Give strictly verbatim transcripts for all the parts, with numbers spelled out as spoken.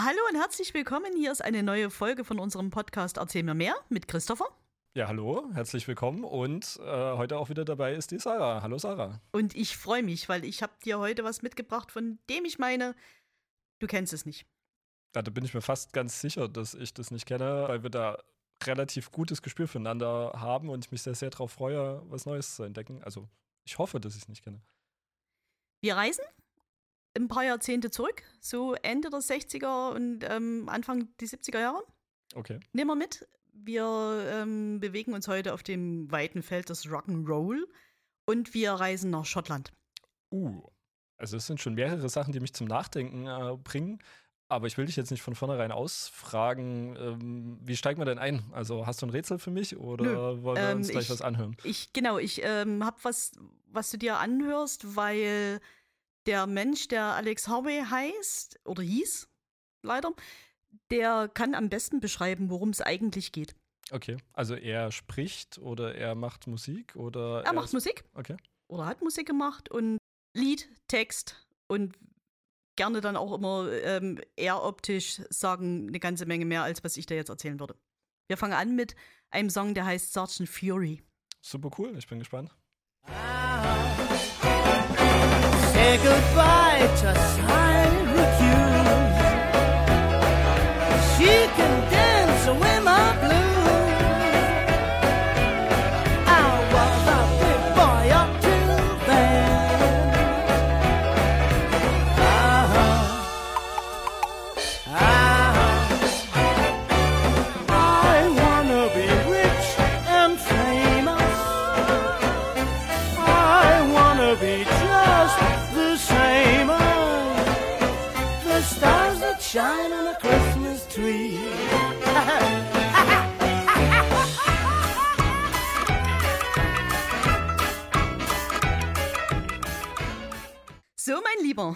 Hallo und herzlich willkommen. Hier ist eine neue Folge von unserem Podcast Erzähl mir mehr mit Christopher. Ja, hallo, herzlich willkommen und äh, heute auch wieder dabei ist die Sarah. Hallo Sarah. Und ich freue mich, weil ich habe dir heute was mitgebracht, von dem ich meine, du kennst es nicht. Ja, da bin ich mir fast ganz sicher, dass ich das nicht kenne, weil wir da relativ gutes Gespür füreinander haben und ich mich sehr, sehr darauf freue, was Neues zu entdecken. Also ich hoffe, dass ich es nicht kenne. Wir reisen ein paar Jahrzehnte zurück, so Ende der sechziger und ähm, Anfang die siebziger Jahre. Okay. Nehmen wir mit. Wir ähm, bewegen uns heute auf dem weiten Feld des Rock'n'Roll und wir reisen nach Schottland. Uh, also es sind schon mehrere Sachen, die mich zum Nachdenken äh, bringen. Aber ich will dich jetzt nicht von vornherein ausfragen, ähm, wie steigen wir denn ein? Also hast du ein Rätsel für mich oder Nö, wollen wir ähm, uns gleich ich, was anhören? Ich, genau, ich ähm, habe was, was du dir anhörst, weil der Mensch, der Alex Harvey heißt oder hieß, leider, der kann am besten beschreiben, worum es eigentlich geht. Okay, also er spricht oder er macht Musik oder Er er macht ist- Musik Okay. oder hat Musik gemacht und Lied, Text und gerne dann auch immer ähm, eher optisch sagen eine ganze Menge mehr, als was ich dir jetzt erzählen würde. Wir fangen an mit einem Song, der heißt Sergeant Fury. Super cool, ich bin gespannt. Say goodbye to Syracuse. She can dance with my blues. I was a big boy up till then. Ah, ah, I wanna be rich and famous. I wanna be just the same as the stars that shine on a Christmas tree. So, mein Lieber.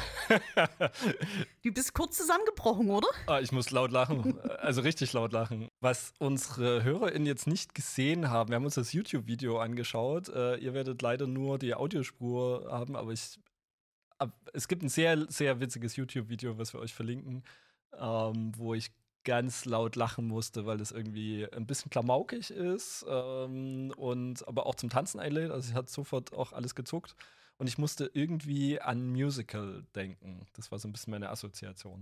Du bist kurz zusammengebrochen, oder? Ah, ich muss laut lachen, also richtig laut lachen. Was unsere HörerInnen jetzt nicht gesehen haben, wir haben uns das YouTube-Video angeschaut. Äh, ihr werdet leider nur die Audiospur haben, aber ich, ab, es gibt ein sehr, sehr witziges YouTube-Video, was wir euch verlinken, ähm, wo ich ganz laut lachen musste, weil das irgendwie ein bisschen klamaukig ist ähm, und aber auch zum Tanzen einlädt. Also, es hat sofort auch alles gezuckt. Und ich musste irgendwie an Musical denken. Das war so ein bisschen meine Assoziation.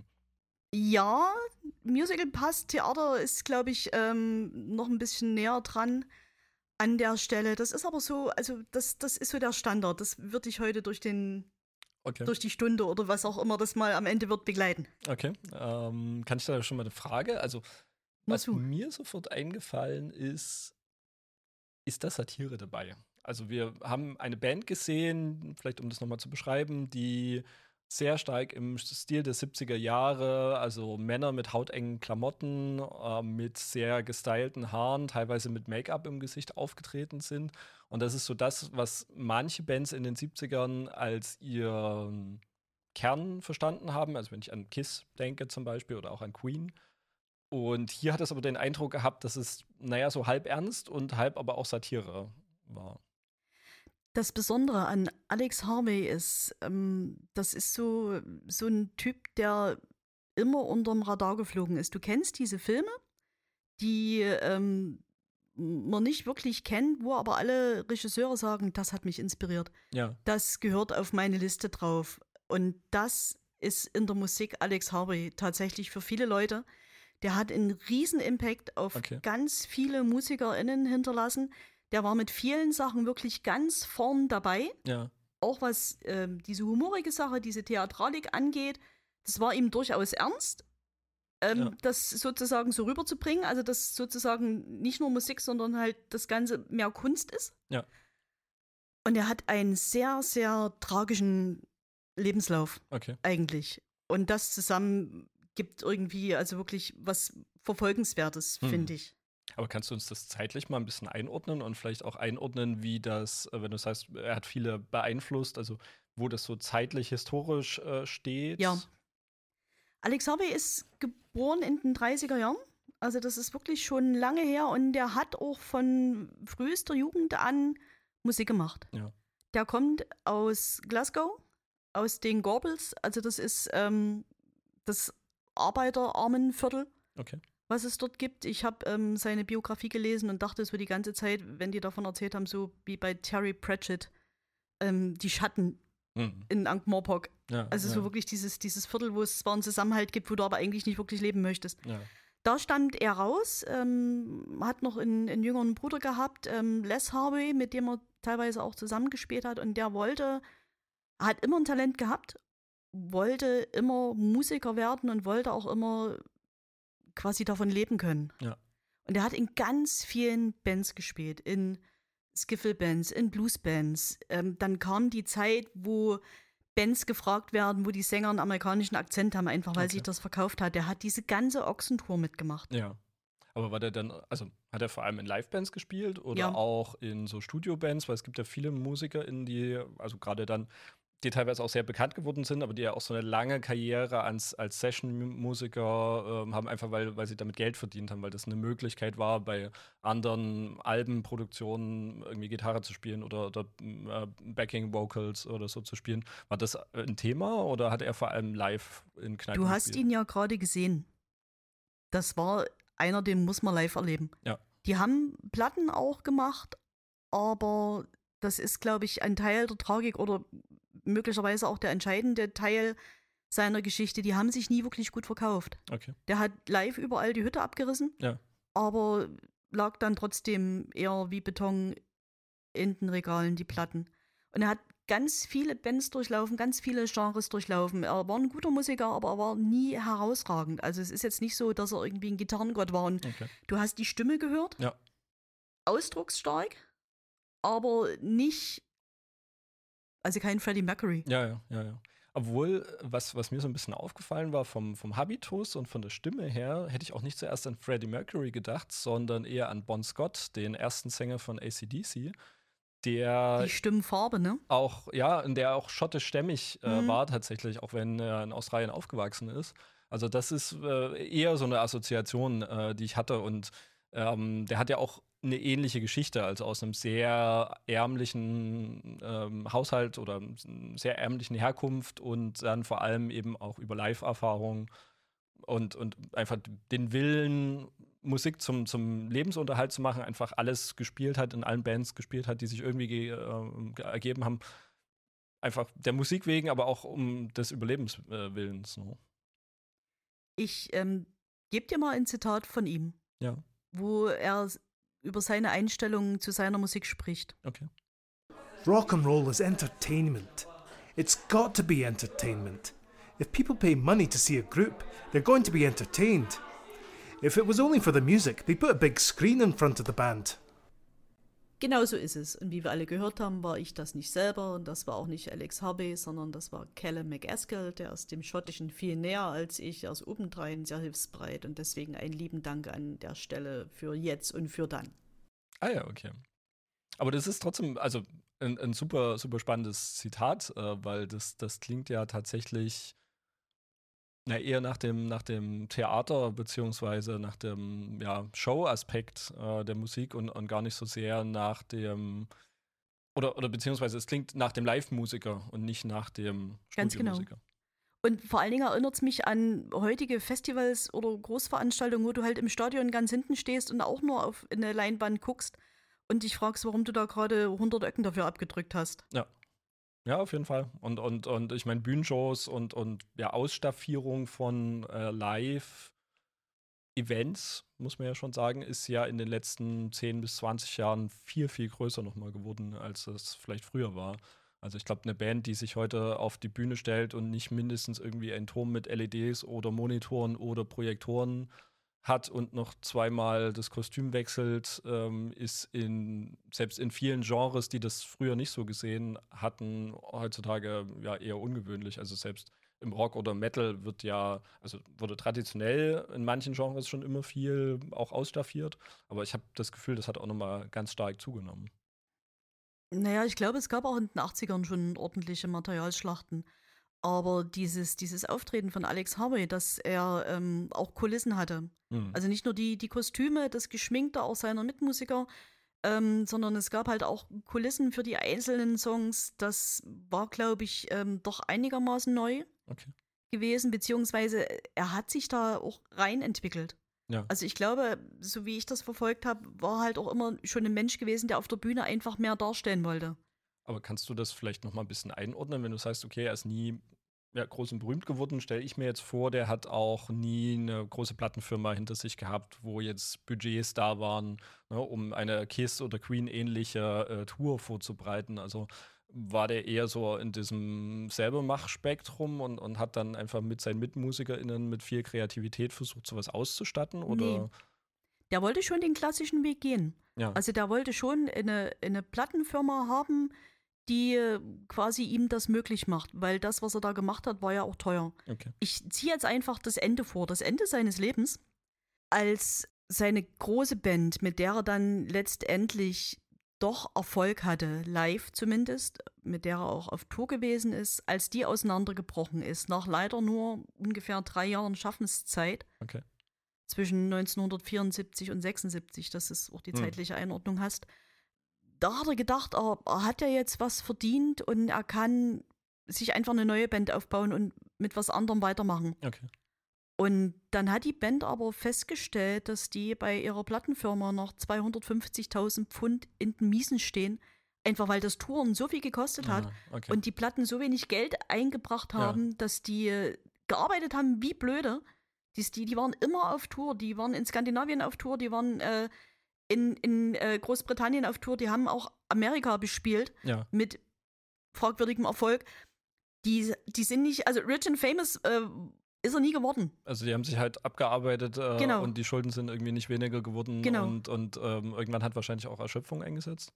Ja, Musical passt. Theater ist, glaube ich, ähm, noch ein bisschen näher dran an der Stelle. Das ist aber so, also das, das ist so der Standard. Das wird dich heute durch, den, Okay. durch die Stunde oder was auch immer das mal am Ende wird begleiten. Okay. Ähm, kann ich da schon mal eine Frage? Also, Nur was zu. mir sofort eingefallen ist, ist da Satire dabei? Also, wir haben eine Band gesehen, vielleicht um das nochmal zu beschreiben, die sehr stark im Stil der siebziger Jahre, also Männer mit hautengen Klamotten, äh, mit sehr gestylten Haaren, teilweise mit Make-up im Gesicht aufgetreten sind. Und das ist so das, was manche Bands in den siebzigern als ihren Kern verstanden haben. Also wenn ich an Kiss denke zum Beispiel oder auch an Queen. Und hier hat es aber den Eindruck gehabt, dass es, naja, so halb ernst und halb aber auch Satire war. Das Besondere an Alex Harvey ist, ähm, das ist so, so ein Typ, der immer unterm Radar geflogen ist. Du kennst diese Filme, die ähm, man nicht wirklich kennt, wo aber alle Regisseure sagen, das hat mich inspiriert. Ja. Das gehört auf meine Liste drauf. Und das ist in der Musik Alex Harvey tatsächlich für viele Leute. Der hat einen riesen Impact auf Okay. ganz viele MusikerInnen hinterlassen. Der war mit vielen Sachen wirklich ganz vorn dabei. Ja. Auch was ähm, diese humorige Sache, diese Theatralik angeht. Das war ihm durchaus ernst, ähm, Ja. das sozusagen so rüberzubringen. Also, dass sozusagen nicht nur Musik, sondern halt das Ganze mehr Kunst ist. Ja. Und er hat einen sehr, sehr tragischen Lebenslauf Okay. eigentlich. Und das zusammen gibt irgendwie also wirklich was Verfolgenswertes, Hm. finde ich. Aber kannst du uns das zeitlich mal ein bisschen einordnen und vielleicht auch einordnen, wie das, äh, wenn du sagst, er hat viele beeinflusst, also wo das so zeitlich historisch äh, steht? Ja. Alex Harvey ist geboren in den dreißiger Jahren. Also das ist wirklich schon lange her. Und der hat auch von frühester Jugend an Musik gemacht. Ja. Der kommt aus Glasgow, aus den Gorbals. Also das ist ähm, das Arbeiterarmenviertel, Okay. was es dort gibt. Ich habe ähm, seine Biografie gelesen und dachte so die ganze Zeit, wenn die davon erzählt haben, so wie bei Terry Pratchett, ähm, die Schatten Mhm. in Ankh-Morpork. Ja, Also ja, so wirklich dieses, dieses Viertel, wo es zwar einen Zusammenhalt gibt, wo du aber eigentlich nicht wirklich leben möchtest. ja. Da stammt er raus, ähm, hat noch einen, einen jüngeren Bruder gehabt, ähm, Les Harvey, mit dem er teilweise auch zusammengespielt hat. Und der wollte, hat immer ein Talent gehabt, wollte immer Musiker werden und wollte auch immer quasi davon leben können. Ja. Und er hat in ganz vielen Bands gespielt, in Skiffle-Bands, in Blues-Bands. Ähm, dann kam die Zeit, wo Bands gefragt werden, wo die Sänger einen amerikanischen Akzent haben, einfach weil Okay. sich das verkauft hat. Der hat diese ganze Ochsentour mitgemacht. Ja. Aber war der dann, also hat er vor allem in Livebands gespielt oder Ja. auch in so Studiobands? Weil es gibt ja viele MusikerInnen, die, also gerade dann, die teilweise auch sehr bekannt geworden sind, aber die ja auch so eine lange Karriere als, als Session-Musiker ähm, haben, einfach weil, weil sie damit Geld verdient haben, weil das eine Möglichkeit war, bei anderen Albenproduktionen irgendwie Gitarre zu spielen oder, oder äh, Backing-Vocals oder so zu spielen. War das ein Thema oder hat er vor allem live in Kneipen Du hast gespielt? ihn ja gerade gesehen. Das war einer, den muss man live erleben. Ja. Die haben Platten auch gemacht, aber das ist, glaube ich, ein Teil der Tragik oder möglicherweise auch der entscheidende Teil seiner Geschichte. Die haben sich nie wirklich gut verkauft. Okay. Der hat live überall die Hütte abgerissen, Ja. aber lag dann trotzdem eher wie Beton in den Regalen, die Platten. Und er hat ganz viele Bands durchlaufen, ganz viele Genres durchlaufen. Er war ein guter Musiker, aber er war nie herausragend. Also es ist jetzt nicht so, dass er irgendwie ein Gitarrengott war. Und Okay. du hast die Stimme gehört, Ja. ausdrucksstark, aber nicht, also kein Freddie Mercury. Ja, ja, ja, ja. Obwohl, was, was mir so ein bisschen aufgefallen war, vom, vom Habitus und von der Stimme her, hätte ich auch nicht zuerst an Freddie Mercury gedacht, sondern eher an Bon Scott, den ersten Sänger von A C D C, der Die Stimmenfarbe, ne? auch, ja, in der auch schottischstämmig äh, Mhm. war tatsächlich, auch wenn er in Australien aufgewachsen ist. Also das ist äh, eher so eine Assoziation, äh, die ich hatte. Und ähm, der hat ja auch eine ähnliche Geschichte, also aus einem sehr ärmlichen ähm, Haushalt oder sehr ärmlichen Herkunft und dann vor allem eben auch über Live-Erfahrung und, und einfach den Willen, Musik zum, zum Lebensunterhalt zu machen, einfach alles gespielt hat, in allen Bands gespielt hat, die sich irgendwie ge, äh, ge- ergeben haben. Einfach der Musik wegen, aber auch um des Überlebenswillens. Ne? Ich ähm, gebe dir mal ein Zitat von ihm, Ja, wo er s- über seine Einstellung zu seiner Musik spricht. okay. Rock and roll is entertainment. It's got to be entertainment. If people pay money to see a group, they're going to be entertained. If it was only for the music, they'd put a big screen in front of the band. Genau so ist es. Und wie wir alle gehört haben, war ich das nicht selber. Und das war auch nicht Alex Harvey, sondern das war Callum McAskill. Der ist dem Schottischen viel näher als ich. Er ist obendrein sehr hilfsbereit. Und deswegen einen lieben Dank an der Stelle für jetzt und für dann. Ah ja, okay. Aber das ist trotzdem, also ein, ein super, super spannendes Zitat, äh, weil das, das klingt ja tatsächlich na, eher nach dem, nach dem Theater beziehungsweise nach dem ja, Show-Aspekt äh, der Musik und, und gar nicht so sehr nach dem oder, oder beziehungsweise es klingt nach dem Live-Musiker und nicht nach dem Ganz genau. Studiomusiker. Und vor allen Dingen erinnert es mich an heutige Festivals oder Großveranstaltungen, wo du halt im Stadion ganz hinten stehst und auch nur auf eine Leinwand guckst und dich fragst, warum du da gerade hundert Öcken dafür abgedrückt hast. Ja. Ja, auf jeden Fall. Und, und, und ich meine, Bühnenshows und, und ja, Ausstaffierung von äh, Live-Events, muss man ja schon sagen, ist ja in den letzten zehn bis zwanzig Jahren viel, viel größer nochmal geworden, als es vielleicht früher war. Also ich glaube, eine Band, die sich heute auf die Bühne stellt und nicht mindestens irgendwie einen Turm mit L E Ds oder Monitoren oder Projektoren hat und noch zweimal das Kostüm wechselt, ähm, ist in selbst in vielen Genres, die das früher nicht so gesehen hatten, heutzutage ja eher ungewöhnlich. Also selbst im Rock oder Metal wird ja, also wurde traditionell in manchen Genres schon immer viel auch ausstaffiert, aber ich habe das Gefühl, das hat auch nochmal ganz stark zugenommen. Naja, ich glaube, es gab auch in den achtzigern schon ordentliche Materialschlachten. Aber dieses, dieses Auftreten von Alex Harvey, dass er ähm, auch Kulissen hatte. Hm. Also nicht nur die, die Kostüme, das Geschminkte auch seiner Mitmusiker, ähm, sondern es gab halt auch Kulissen für die einzelnen Songs. Das war, glaube ich, ähm, doch einigermaßen neu. Okay. gewesen, beziehungsweise er hat sich da auch rein entwickelt. Ja. Also ich glaube, so wie ich das verfolgt habe, war halt auch immer schon ein Mensch gewesen, der auf der Bühne einfach mehr darstellen wollte. Aber kannst du das vielleicht noch mal ein bisschen einordnen, wenn du sagst, okay, er ist nie ja, groß und berühmt geworden, stelle ich mir jetzt vor, der hat auch nie eine große Plattenfirma hinter sich gehabt, wo jetzt Budgets da waren, ne, um eine Kiss- oder Queen-ähnliche äh, Tour vorzubereiten. Also war der eher so in diesem selber Machspektrum und, und hat dann einfach mit seinen MitmusikerInnen mit viel Kreativität versucht, sowas auszustatten? Oder? Nee. Der wollte schon den klassischen Weg gehen. Ja. Also der wollte schon eine, eine Plattenfirma haben, die quasi ihm das möglich macht, weil das, was er da gemacht hat, war ja auch teuer. Okay. Ich ziehe jetzt einfach das Ende vor, das Ende seines Lebens, als seine große Band, mit der er dann letztendlich doch Erfolg hatte, live zumindest, mit der er auch auf Tour gewesen ist, als die auseinandergebrochen ist, nach leider nur ungefähr drei Jahren Schaffenszeit, Okay. zwischen neunzehnhundertvierundsiebzig und sechsundsiebzig, dass du auch die Hm. zeitliche Einordnung hast. Da hat er gedacht, er, er hat ja jetzt was verdient und er kann sich einfach eine neue Band aufbauen und mit was anderem weitermachen. Okay. Und dann hat die Band aber festgestellt, dass die bei ihrer Plattenfirma noch zweihundertfünfzigtausend Pfund in den Miesen stehen, einfach weil das Touren so viel gekostet hat Ah, okay. und die Platten so wenig Geld eingebracht haben, Ja. dass die äh, gearbeitet haben wie blöde. Die, die, die waren immer auf Tour, die waren in Skandinavien auf Tour, die waren äh, in, in äh, Großbritannien auf Tour, die haben auch Amerika bespielt ja. mit fragwürdigem Erfolg. Die, die sind nicht, also Rich and Famous äh, ist er nie geworden. Also die haben sich halt abgearbeitet äh, Genau. und die Schulden sind irgendwie nicht weniger geworden Genau. und, und ähm, irgendwann hat wahrscheinlich auch Erschöpfung eingesetzt.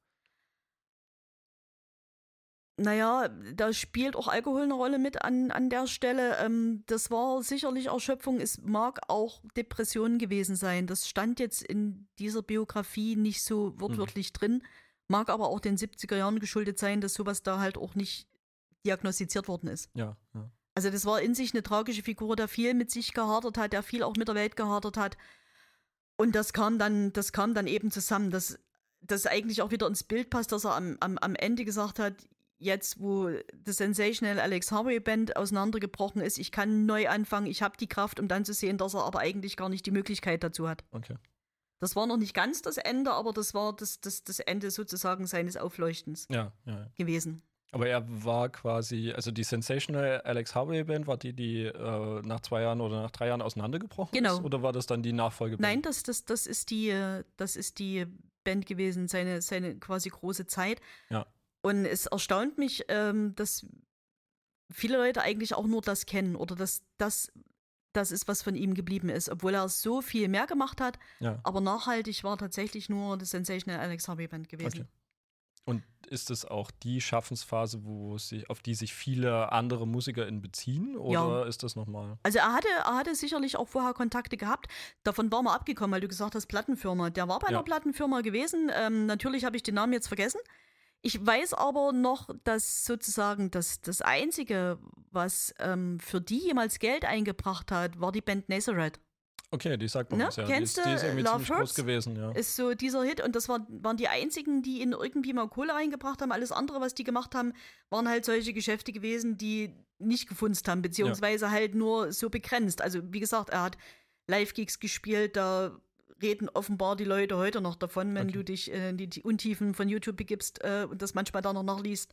Naja, da spielt auch Alkohol eine Rolle mit an, an der Stelle. Ähm, das war sicherlich Erschöpfung. Es mag auch Depression gewesen sein. Das stand jetzt in dieser Biografie nicht so wortwörtlich drin. Mag aber auch den siebziger Jahren geschuldet sein, dass sowas da halt auch nicht diagnostiziert worden ist. Ja, ja. Also das war in sich eine tragische Figur, der viel mit sich gehadert hat, der viel auch mit der Welt gehadert hat. Und das kam dann, das kam dann eben zusammen, dass das eigentlich auch wieder ins Bild passt, dass er am, am, am Ende gesagt hat, jetzt wo The Sensational Alex Harvey Band auseinandergebrochen ist, ich kann neu anfangen, ich habe die Kraft, um dann zu sehen, dass er aber eigentlich gar nicht die Möglichkeit dazu hat. Okay. Das war noch nicht ganz das Ende, aber das war das, das, das Ende sozusagen seines Aufleuchtens Ja, ja, ja. gewesen. Aber er war quasi, also die Sensational Alex Harvey Band, war die, die äh, nach zwei Jahren oder nach drei Jahren auseinandergebrochen Genau. ist? Oder war das dann die Nachfolgeband? Nein, das, das, das, ist die, äh, das ist die Band gewesen, seine, seine quasi große Zeit. Ja. Und es erstaunt mich, ähm, dass viele Leute eigentlich auch nur das kennen oder dass das das ist, was von ihm geblieben ist, obwohl er so viel mehr gemacht hat. Ja. Aber nachhaltig war tatsächlich nur die Sensational Alex Harvey Band gewesen. Okay. Und ist es auch die Schaffensphase, wo sich, auf die sich viele andere MusikerInnen beziehen? Oder Ja. ist das nochmal? Also er hatte, er hatte sicherlich auch vorher Kontakte gehabt. Davon war man abgekommen, weil du gesagt hast, Plattenfirma. Der war bei Ja. einer Plattenfirma gewesen. Ähm, natürlich habe ich den Namen jetzt vergessen. Ich weiß aber noch, dass sozusagen das, das Einzige, was ähm, für die jemals Geld eingebracht hat, war die Band Nazareth. Okay, die sagt man Ne? was, ja. Kennst die ist, die ist du irgendwie Love ziemlich groß Hurts? gewesen, ja. Ist so dieser Hit und das war, waren die einzigen, die ihnen irgendwie mal Kohle reingebracht haben. Alles andere, was die gemacht haben, waren halt solche Geschäfte gewesen, die nicht gefunzt haben, beziehungsweise halt nur so begrenzt. Also wie gesagt, er hat Live-Gigs gespielt, da reden offenbar die Leute heute noch davon, wenn Okay. du dich in die, die Untiefen von YouTube begibst äh, und das manchmal da noch nachliest.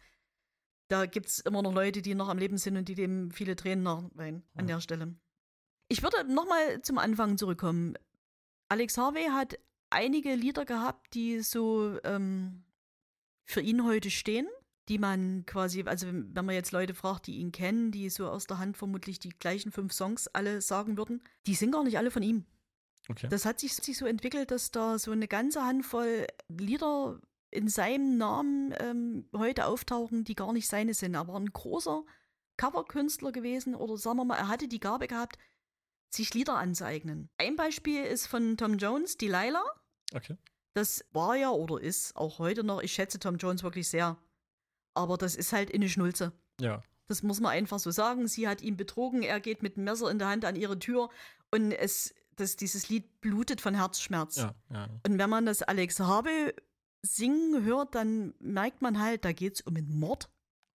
Da gibt es immer noch Leute, die noch am Leben sind und die dem viele Tränen nachweinen an Ja. der Stelle. Ich würde nochmal zum Anfang zurückkommen. Alex Harvey hat einige Lieder gehabt, die so ähm, für ihn heute stehen, die man quasi, also wenn man jetzt Leute fragt, die ihn kennen, die so aus der Hand vermutlich die gleichen fünf Songs alle sagen würden, die sind gar nicht alle von ihm. Okay. Das hat sich, sich so entwickelt, dass da so eine ganze Handvoll Lieder in seinem Namen ähm, heute auftauchen, die gar nicht seine sind. Er war ein großer Coverkünstler gewesen oder sagen wir mal, er hatte die Gabe gehabt, sich Lieder anzueignen. Ein Beispiel ist von Tom Jones, Delilah. Okay. Das war ja oder ist auch heute noch, ich schätze Tom Jones wirklich sehr, aber das ist halt eine Schnulze. Ja. Das muss man einfach so sagen. Sie hat ihn betrogen, er geht mit einem Messer in der Hand an ihre Tür und es, das, dieses Lied blutet von Herzschmerz. Ja, ja. Und wenn man das Alex Harvey singen hört, dann merkt man halt, da geht es um einen Mord.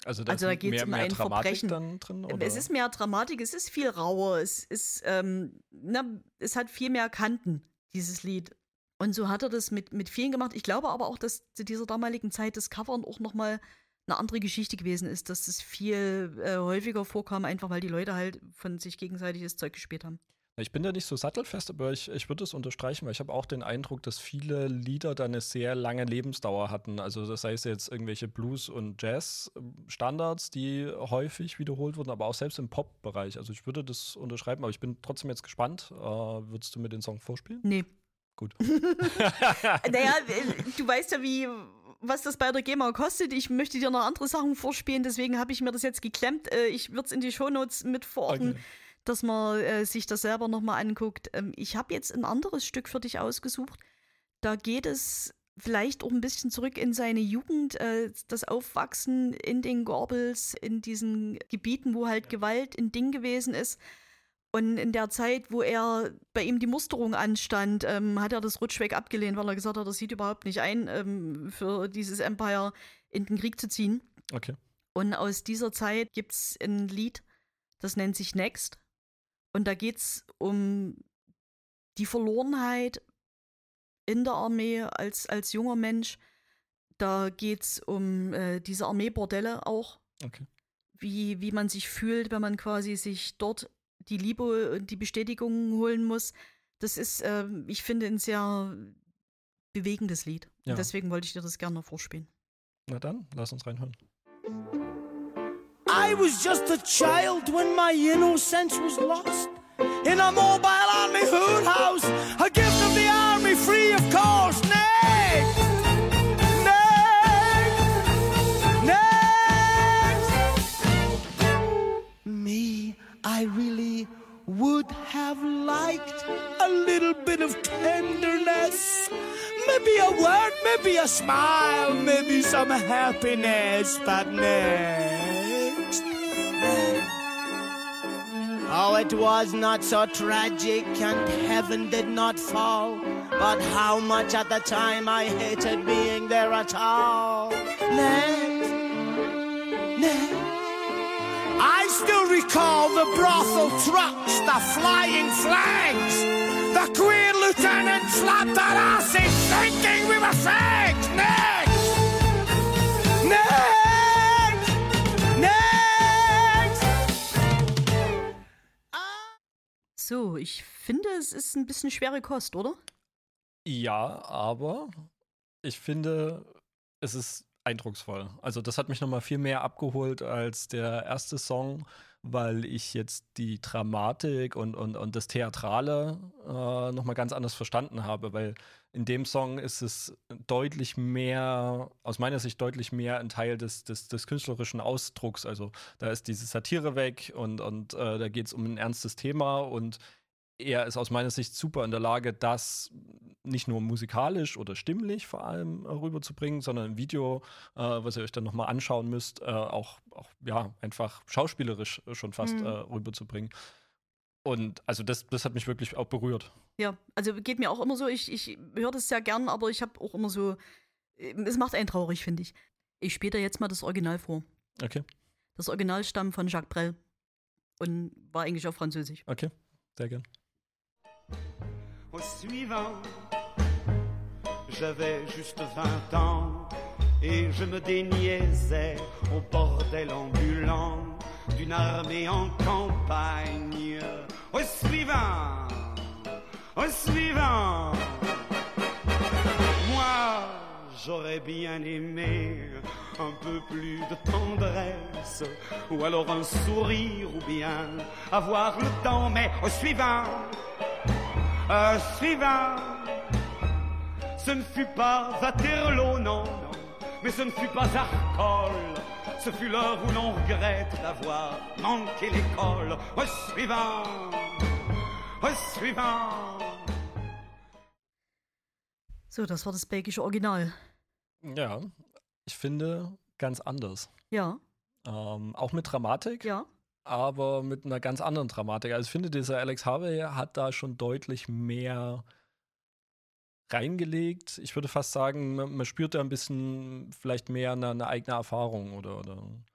Also da Also da ist geht's mehr, um mehr ein Dramatik Verbrechen. dann drin? Oder? Es ist mehr Dramatik, es ist viel rauer, es ist, ähm, na, es hat viel mehr Kanten, dieses Lied. Und so hat er das mit, mit vielen gemacht. Ich glaube aber auch, dass zu dieser damaligen Zeit das Covern auch nochmal eine andere Geschichte gewesen ist, dass es viel äh, häufiger vorkam, einfach weil die Leute halt von sich gegenseitig das Zeug gespielt haben. Ich bin da nicht so sattelfest, aber ich, ich würde es unterstreichen, weil ich habe auch den Eindruck, dass viele Lieder da eine sehr lange Lebensdauer hatten. Also das heißt jetzt irgendwelche Blues- und Jazz-Standards, die häufig wiederholt wurden, aber auch selbst im Pop-Bereich. Also ich würde das unterschreiben, aber ich bin trotzdem jetzt gespannt. Äh, würdest du mir den Song vorspielen? Nee. Gut. Naja, du weißt ja, wie, was das bei der GEMA kostet. Ich möchte dir noch andere Sachen vorspielen, deswegen habe ich mir das jetzt geklemmt. Äh, ich würde es in die Shownotes mit verorten. Okay. Dass man äh, sich das selber nochmal anguckt. Ähm, ich habe jetzt ein anderes Stück für dich ausgesucht. Da geht es vielleicht auch ein bisschen zurück in seine Jugend, äh, das Aufwachsen in den Gorbals, in diesen Gebieten, wo halt Gewalt ein Ding gewesen ist. Und in der Zeit, wo er bei ihm die Musterung anstand, ähm, hat er das rutschweg abgelehnt, weil er gesagt hat, er sieht überhaupt nicht ein, ähm, für dieses Empire in den Krieg zu ziehen. Okay. Und aus dieser Zeit gibt es ein Lied, das nennt sich Next. Und da geht es um die Verlorenheit in der Armee als, als junger Mensch. Da geht es um äh, diese Armeebordelle auch. Okay. Wie, wie man sich fühlt, wenn man quasi sich dort die Liebe und die Bestätigung holen muss. Das ist, äh, ich finde, ein sehr bewegendes Lied. Ja. Und deswegen wollte ich dir das gerne noch vorspielen. Na dann, lass uns reinhören. I was just a child when my innocence was lost. In a mobile army hood house, a gift of the army, free of cost. Next! Next! Next! Me, I really would have liked a little bit of tenderness. Maybe a word, maybe a smile, maybe some happiness, but next. Oh, it was not so tragic and heaven did not fall. But how much at the time I hated being there at all. Next, next. I still recall the brothel trucks, the flying flags. The queen lieutenant slapped our asses thinking we were fags. Next, next, next. So, ich finde, es ist ein bisschen schwere Kost, oder? Ja, aber ich finde, es ist eindrucksvoll. Also das hat mich nochmal viel mehr abgeholt als der erste Song, weil ich jetzt die Dramatik und, und, und das Theatrale äh, nochmal ganz anders verstanden habe, weil in dem Song ist es deutlich mehr, aus meiner Sicht deutlich mehr ein Teil des, des, des künstlerischen Ausdrucks. Also da ist diese Satire weg und, und äh, da geht es um ein ernstes Thema und er ist aus meiner Sicht super in der Lage, das nicht nur musikalisch oder stimmlich vor allem äh, rüberzubringen, sondern im Video, äh, was ihr euch dann nochmal anschauen müsst, äh, auch, auch ja, einfach schauspielerisch schon fast Mhm. äh, rüberzubringen. Und also das, das hat mich wirklich auch berührt. Ja, also geht mir auch immer so, ich, ich höre das sehr gern, aber ich habe auch immer so, äh, es macht einen traurig, finde ich. Ich spiele dir jetzt mal das Original vor. Okay, Das Original stammt von Jacques Brel und war eigentlich auf Französisch. okay, sehr gern. Au suivant, j'avais juste vingt ans et je me déniaisais au bordel ambulant d'une armée en campagne. Au suivant, au suivant, moi j'aurais bien aimé un peu plus de tendresse ou alors un sourire ou bien avoir le temps, mais au suivant. Euh, suivant, ce ne fut pas Waterloo, non, non, mais ce ne fut pas Arcole, ce fut l'heure où l'on regrette d'avoir manqué l'école. Au suivant, au suivant. So, das war das belgische Original. Ja, ich finde ganz anders. Ja, Ähm, auch mit Dramatik. ja. Aber mit einer ganz anderen Dramatik. Also ich finde, dieser Alex Harvey hat da schon deutlich mehr reingelegt. Ich würde fast sagen, man, man spürt da ein bisschen vielleicht mehr eine, eine eigene Erfahrung oder, oder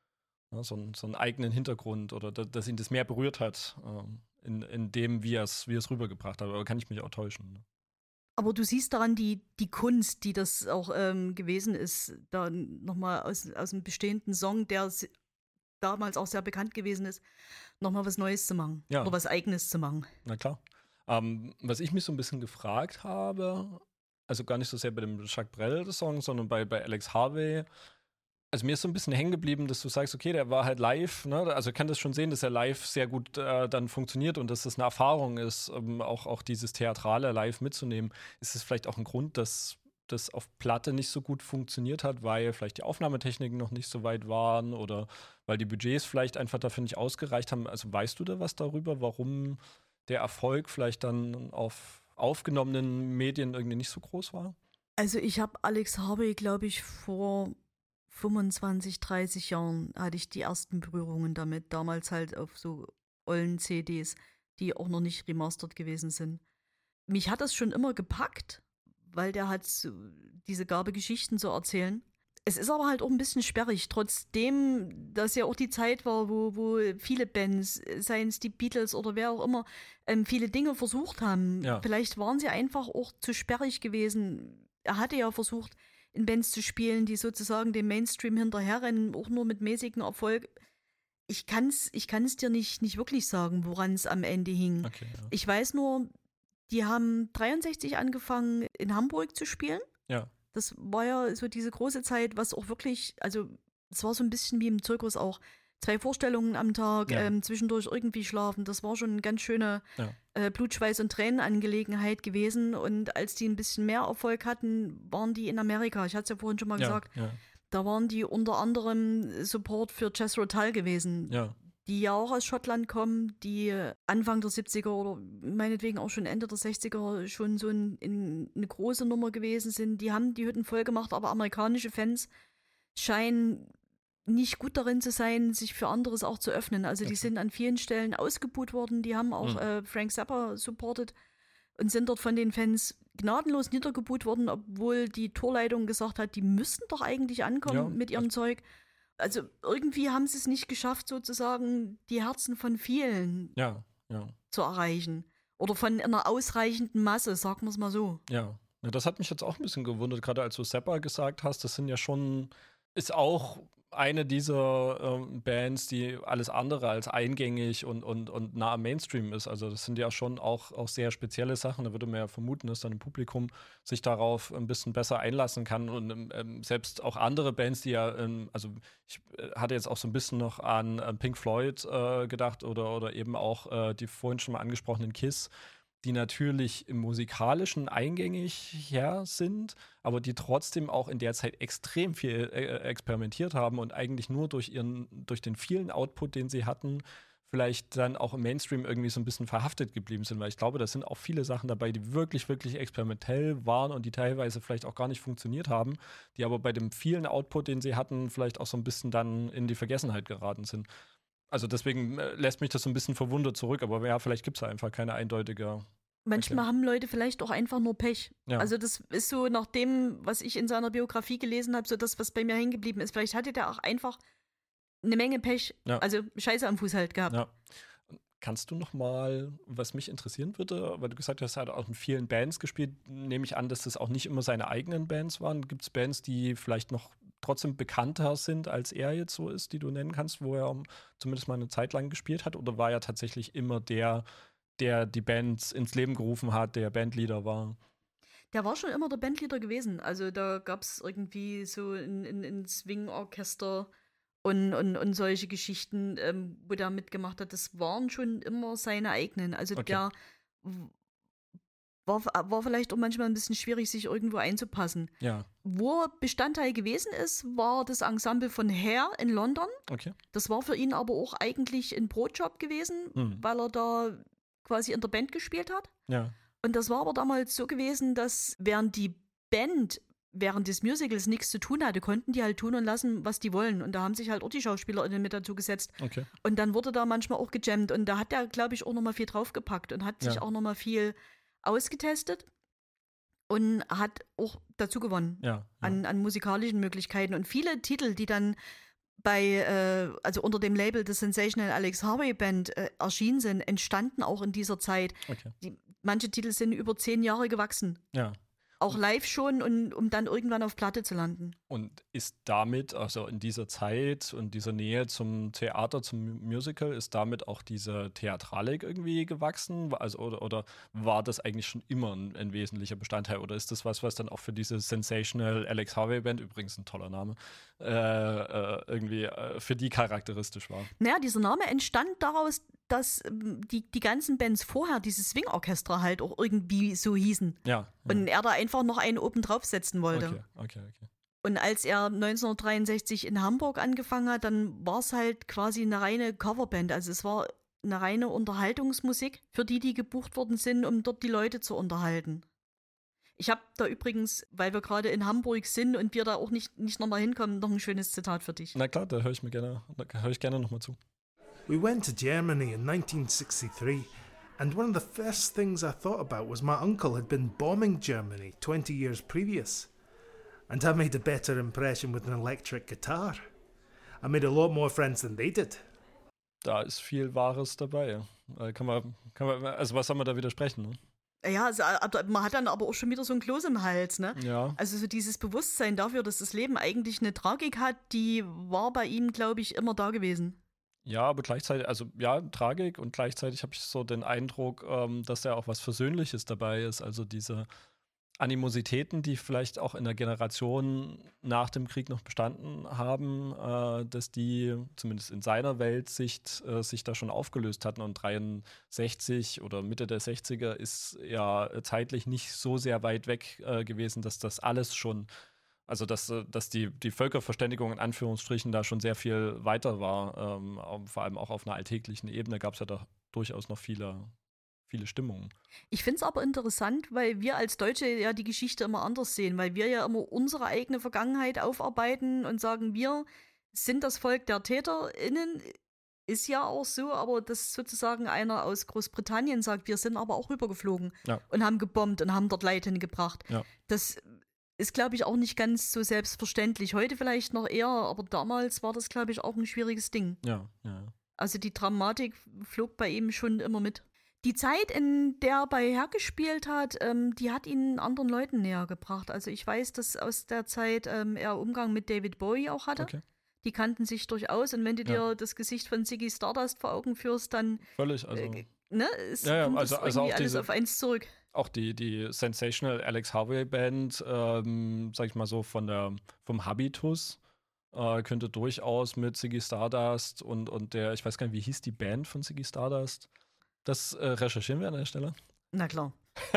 Ja, so, einen, so einen eigenen Hintergrund oder da, dass ihn das mehr berührt hat, ähm, in, in dem, wie er es wie er es rübergebracht hat. Aber kann ich mich auch täuschen. Ne? Aber du siehst daran die, die Kunst, die das auch ähm, gewesen ist, da nochmal aus, aus einem bestehenden Song, der s- damals auch sehr bekannt gewesen ist, nochmal was Neues zu machen. Ja. Oder was Eigenes zu machen. Na klar. Ähm, was ich mich so ein bisschen gefragt habe, also gar nicht so sehr bei dem Jacques Brel-Song, sondern bei, bei Alex Harvey. Also mir ist so ein bisschen hängen geblieben, dass du sagst, okay, der war halt live, ne? Also ich kann das schon sehen, dass er live sehr gut äh, dann funktioniert und dass das eine Erfahrung ist, ähm, auch, auch dieses Theatrale live mitzunehmen. Ist es vielleicht auch ein Grund, dass das auf Platte nicht so gut funktioniert hat, weil vielleicht die Aufnahmetechniken noch nicht so weit waren oder weil die Budgets vielleicht einfach dafür nicht ausgereicht haben. Also weißt du da was darüber, warum der Erfolg vielleicht dann auf aufgenommenen Medien irgendwie nicht so groß war? Also ich habe Alex Harvey, glaube ich, vor fünfundzwanzig, dreißig Jahren hatte ich die ersten Berührungen damit. Damals halt auf so ollen C Ds, die auch noch nicht remastert gewesen sind. Mich hat das schon immer gepackt, weil der hat so diese Gabe, Geschichten zu erzählen. Es ist aber halt auch ein bisschen sperrig, trotzdem, dass ja auch die Zeit war, wo, wo viele Bands, seien es die Beatles oder wer auch immer, ähm, viele Dinge versucht haben. Ja. Vielleicht waren sie einfach auch zu sperrig gewesen. Er hatte ja versucht, in Bands zu spielen, die sozusagen dem Mainstream hinterherrennen, auch nur mit mäßigem Erfolg. Ich kann's, ich kann's dir nicht, nicht wirklich sagen, woran es am Ende hing. Okay, ja. Ich weiß nur, die haben dreiundsechzig angefangen, in Hamburg zu spielen. Ja. Das war ja so diese große Zeit, was auch wirklich, also es war so ein bisschen wie im Zirkus auch. Zwei Vorstellungen am Tag, Ja. ähm, zwischendurch irgendwie schlafen. Das war schon eine ganz schöne Ja. äh, Blut, Schweiß und Tränenangelegenheit gewesen. Und als die ein bisschen mehr Erfolg hatten, waren die in Amerika. Ich hatte es ja vorhin schon mal Ja, gesagt. ja, Da waren die unter anderem Support für Jethro Tull gewesen, ja, die ja auch aus Schottland kommen, die Anfang der siebziger oder meinetwegen auch schon Ende der sechziger schon so ein, in, eine große Nummer gewesen sind. Die haben die Hütten voll gemacht, aber amerikanische Fans scheinen nicht gut darin zu sein, sich für anderes auch zu öffnen. Also die Okay. sind an vielen Stellen ausgebuht worden, die haben auch Mhm. äh, Frank Zappa supportet und sind dort von den Fans gnadenlos niedergebuht worden, obwohl die Tourleitung gesagt hat, die müssten doch eigentlich ankommen Ja, mit ihrem Zeug. Also irgendwie haben sie es nicht geschafft, sozusagen die Herzen von vielen ja, ja, zu erreichen. Oder von einer ausreichenden Masse, sagen wir es mal so. ja. Ja, das hat mich jetzt auch ein bisschen gewundert, gerade als du Zappa gesagt hast, das sind ja schon, ist auch eine dieser ähm, Bands, die alles andere als eingängig und, und, und nah am Mainstream ist. Also das sind ja schon auch, auch sehr spezielle Sachen. Da würde man ja vermuten, dass dann im Publikum sich darauf ein bisschen besser einlassen kann. Und ähm, selbst auch andere Bands, die ja, ähm, also ich äh, hatte jetzt auch so ein bisschen noch an, an Pink Floyd äh, gedacht oder, oder eben auch äh, die vorhin schon mal angesprochenen Kiss, die natürlich im Musikalischen eingängig ja, sind, aber die trotzdem auch in der Zeit extrem viel äh, experimentiert haben und eigentlich nur durch ihren, durch den vielen Output, den sie hatten, vielleicht dann auch im Mainstream irgendwie so ein bisschen verhaftet geblieben sind, weil ich glaube, da sind auch viele Sachen dabei, die wirklich, wirklich experimentell waren und die teilweise vielleicht auch gar nicht funktioniert haben, die aber bei dem vielen Output, den sie hatten, vielleicht auch so ein bisschen dann in die Vergessenheit geraten sind. Also deswegen äh, lässt mich das so ein bisschen verwundert zurück, aber ja, vielleicht gibt es da einfach keine eindeutige. Manchmal Okay. haben Leute vielleicht auch einfach nur Pech. Ja. Also das ist so nach dem, was ich in seiner Biografie gelesen habe, so das, was bei mir hängen geblieben ist. Vielleicht hatte der auch einfach eine Menge Pech, Ja. also Scheiße am Fuß halt gehabt. Ja. Kannst du noch mal, was mich interessieren würde, weil du gesagt hast, er hat auch in vielen Bands gespielt, nehme ich an, dass das auch nicht immer seine eigenen Bands waren. Gibt es Bands, die vielleicht noch trotzdem bekannter sind, als er jetzt so ist, die du nennen kannst, wo er um, zumindest mal eine Zeit lang gespielt hat? Oder war er tatsächlich immer der, der die Bands ins Leben gerufen hat, der Bandleader war? Der war schon immer der Bandleader gewesen. Also da gab es irgendwie so ein, ein, ein Swing-Orchester und, und, und solche Geschichten, ähm, wo der mitgemacht hat. Das waren schon immer seine eigenen. Also Okay. der w- war, war vielleicht auch manchmal ein bisschen schwierig, sich irgendwo einzupassen. Ja, Wo er Bestandteil gewesen ist, war das Ensemble von Hair in London. okay. Das war für ihn aber auch eigentlich ein Brotjob gewesen, Hm. weil er da quasi in der Band gespielt hat. Ja, Und das war aber damals so gewesen, dass während die Band während des Musicals nichts zu tun hatte, konnten die halt tun und lassen, was die wollen. Und da haben sich halt auch die SchauspielerInnen mit dazu gesetzt. okay. Und dann wurde da manchmal auch gejammt. Und da hat er, glaube ich, auch nochmal viel draufgepackt und hat sich Ja. auch nochmal viel ausgetestet und hat auch dazu gewonnen Ja, ja. an, an musikalischen Möglichkeiten. Und viele Titel, die dann bei, äh, also unter dem Label The Sensational Alex Harvey Band äh, erschienen sind, entstanden auch in dieser Zeit. Okay. Die, manche Titel sind über zehn Jahre gewachsen. Ja. Auch live schon, und, um dann irgendwann auf Platte zu landen. Und ist damit, also in dieser Zeit und dieser Nähe zum Theater, zum Musical, ist damit auch diese Theatralik irgendwie gewachsen? Also, oder, oder war das eigentlich schon immer ein, ein wesentlicher Bestandteil? Oder ist das was, was dann auch für diese Sensational Alex Harvey Band, übrigens ein toller Name, äh, äh, irgendwie äh, für die charakteristisch war? Naja, dieser Name entstand daraus, dass ähm, die, die ganzen Bands vorher, diese Swing-Orchester halt auch irgendwie so hießen. Ja. ja. Und er da einfach noch einen oben draufsetzen wollte. Okay, okay, okay. Und als er neunzehnhundertdreiundsechzig in Hamburg angefangen hat, dann war es halt quasi eine reine Coverband. Also es war eine reine Unterhaltungsmusik für die, die gebucht worden sind, um dort die Leute zu unterhalten. Ich habe da übrigens, weil wir gerade in Hamburg sind und wir da auch nicht, nicht nochmal hinkommen, noch ein schönes Zitat für dich. Na klar, da höre ich mir gerne, da höre ich gerne nochmal zu. We went to Germany in nineteen sixty-three, and one of the first things I thought about was my uncle had been bombing Germany twenty years previous. And I made a better impression with an electric guitar. I made a lot more friends than they did. Da ist viel Wahres dabei. Äh, Kann man, kann man, also was soll man da widersprechen, ne? Ja, also, aber man hat dann aber auch schon wieder so ein Kloß im Hals, ne? Ja. Also so dieses Bewusstsein dafür, dass das Leben eigentlich eine Tragik hat, die war bei ihm, glaube ich, immer da gewesen. Ja, aber gleichzeitig, also ja, Tragik, und gleichzeitig habe ich so den Eindruck, ähm, dass da auch was Versöhnliches dabei ist. Also diese Animositäten, die vielleicht auch in der Generation nach dem Krieg noch bestanden haben, äh, dass die zumindest in seiner Weltsicht äh, sich da schon aufgelöst hatten. Und dreiundsechzig oder Mitte der sechziger ist ja zeitlich nicht so sehr weit weg äh, gewesen, dass das alles schon, also dass, äh, dass die, die Völkerverständigung in Anführungsstrichen da schon sehr viel weiter war. Ähm, auch- vor allem auch auf einer alltäglichen Ebene gab es ja da durchaus noch viele, viele Stimmungen. Ich finde es aber interessant, weil wir als Deutsche ja die Geschichte immer anders sehen, weil wir ja immer unsere eigene Vergangenheit aufarbeiten und sagen, wir sind das Volk der TäterInnen. Ist ja auch so, aber dass sozusagen einer aus Großbritannien sagt, wir sind aber auch rübergeflogen Ja. und haben gebombt und haben dort Leute hingebracht. Ja. Das ist, glaube ich, auch nicht ganz so selbstverständlich. Heute vielleicht noch eher, aber damals war das, glaube ich, auch ein schwieriges Ding. Ja, ja. Also die Dramatik flog bei ihm schon immer mit. Die Zeit, in der er bei Herr gespielt hat, ähm, die hat ihn anderen Leuten näher gebracht. Also ich weiß, dass aus der Zeit ähm, er Umgang mit David Bowie auch hatte. Okay. Die kannten sich durchaus. Und wenn du Ja. dir das Gesicht von Ziggy Stardust vor Augen führst, dann Völlig, also äh, ne, es Ja, ja, kommt also- das also irgendwie auch alles diese- auf eins zurück. auch die, die Sensational Alex Harvey Band, ähm, sag ich mal so, von der, vom Habitus, äh, könnte durchaus mit Ziggy Stardust und, und der, ich weiß gar nicht, wie hieß die Band von Ziggy Stardust? Das äh, recherchieren wir an der Stelle. Na klar.